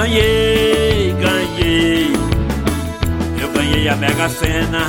Ganhei, ganhei, eu ganhei a Mega Sena.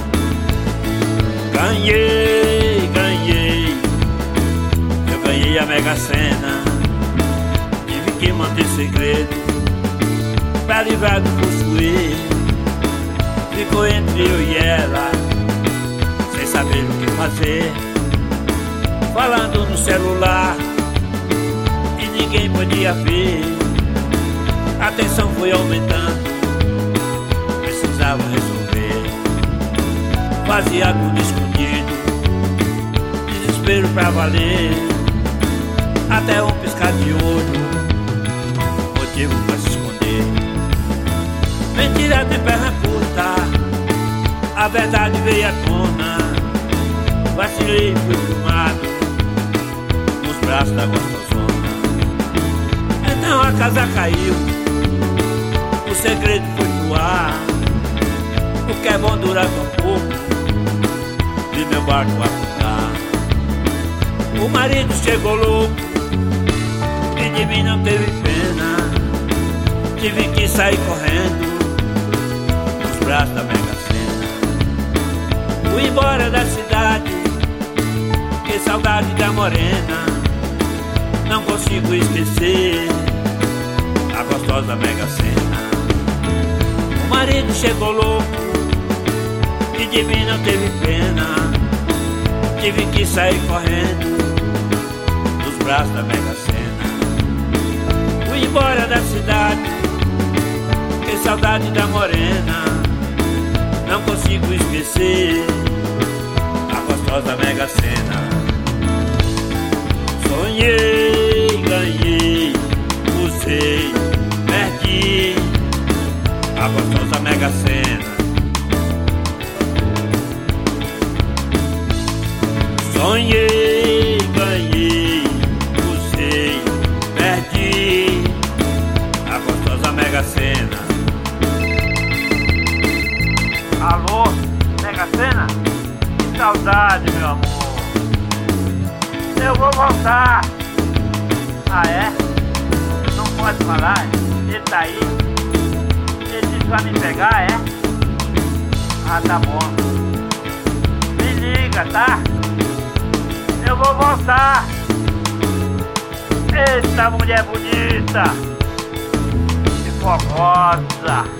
Ganhei, ganhei, eu ganhei a Mega Sena. Tive que manter segredo pra livrar do possuir. Ficou entre eu e ela, sem saber o que fazer, falando no celular e ninguém podia ver. A tensão foi aumentando, precisava resolver. Fazia tudo escondido, desespero pra valer. Até um piscar de olho, motivo pra se esconder. Mentira tem perna curta, a verdade veio à tona. Vacilei e fui filmado nos braços da gostosona. Então a casa caiu, o segredo foi pro ar. O que é bom dura tão pouco, de meu barco afundar. O marido chegou louco e de mim não teve pena. Tive que sair correndo nos braços da Mega Sena. Fui embora da cidade, que saudade da morena. Não consigo esquecer a gostosa Mega Sena. O marido chegou louco e de mim não teve pena. Tive que sair correndo nos braços da Mega Sena. Fui embora da cidade, que saudade da morena. Não consigo esquecer a gostosa Mega Sena. Sonhei, ganhei, usei, perdi a gostosa Mega Sena. Sonhei, ganhei, usei, perdi a gostosa Mega Sena. Alô, Mega Sena? Que saudade, meu amor. Eu vou voltar. Ah, é? Não pode falar? Ele tá aí. Ele disse pra me pegar, é? Ah, tá bom. Me liga, tá? Eu vou voltar. Eita, mulher bonita e fogosa.